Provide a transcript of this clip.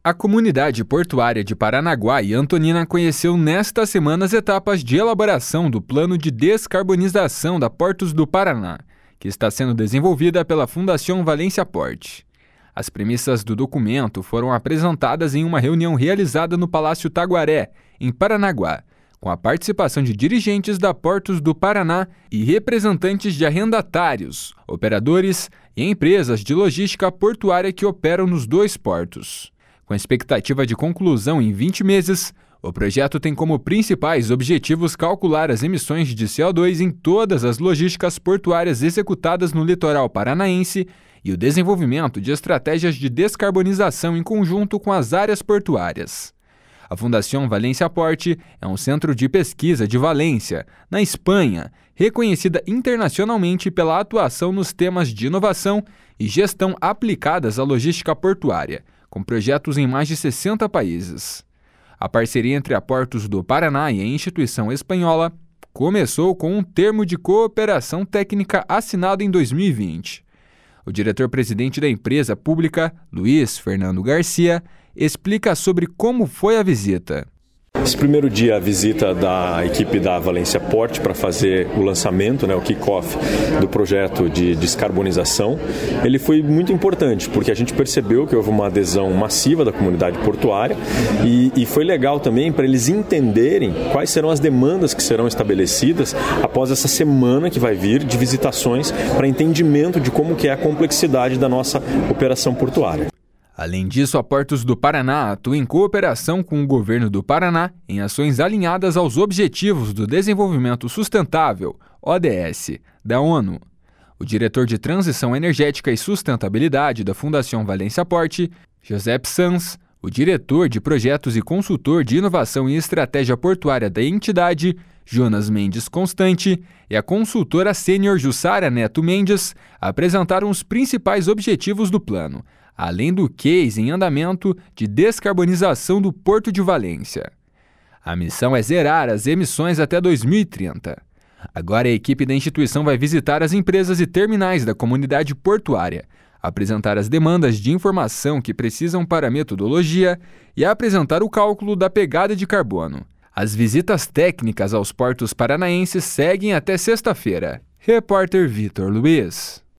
A comunidade portuária de Paranaguá e Antonina conheceu nesta semana as etapas de elaboração do Plano de Descarbonização da Portos do Paraná, que está sendo desenvolvida pela Fundação Valência Port. As premissas do documento foram apresentadas em uma reunião realizada no Palácio Taguaré, em Paranaguá, com a participação de dirigentes da Portos do Paraná e representantes de arrendatários, operadores e empresas de logística portuária que operam nos dois portos. Com a expectativa de conclusão em 20 meses, o projeto tem como principais objetivos calcular as emissões de CO2 em todas as logísticas portuárias executadas no litoral paranaense e o desenvolvimento de estratégias de descarbonização em conjunto com as áreas portuárias. A Fundação Valência Port é um centro de pesquisa de Valência, na Espanha, reconhecida internacionalmente pela atuação nos temas de inovação e gestão aplicadas à logística portuária, com projetos em mais de 60 países. A parceria entre a Portos do Paraná e a instituição espanhola começou com um termo de cooperação técnica assinado em 2020. O diretor-presidente da empresa pública, Luiz Fernando Garcia, explica sobre como foi a visita. Esse primeiro dia, a visita da equipe da Valência Port para fazer o lançamento, o kick-off do projeto de descarbonização, ele foi muito importante, porque a gente percebeu que houve uma adesão massiva da comunidade portuária e foi legal também para eles entenderem quais serão as demandas que serão estabelecidas após essa semana que vai vir de visitações para entendimento de como que é a complexidade da nossa operação portuária. Além disso, a Portos do Paraná atua em cooperação com o governo do Paraná em ações alinhadas aos Objetivos do Desenvolvimento Sustentável, ODS, da ONU. O diretor de Transição Energética e Sustentabilidade da Fundação Valência Port, José Sanz, o diretor de Projetos e consultor de Inovação e Estratégia Portuária da entidade, Jonas Mendes Constante, e a consultora sênior Jussara Neto Mendes apresentaram os principais objetivos do plano, além do case em andamento de descarbonização do Porto de Valência. A missão é zerar as emissões até 2030. Agora a equipe da instituição vai visitar as empresas e terminais da comunidade portuária, apresentar as demandas de informação que precisam para a metodologia e apresentar o cálculo da pegada de carbono. As visitas técnicas aos portos paranaenses seguem até sexta-feira. Repórter Vitor Luiz.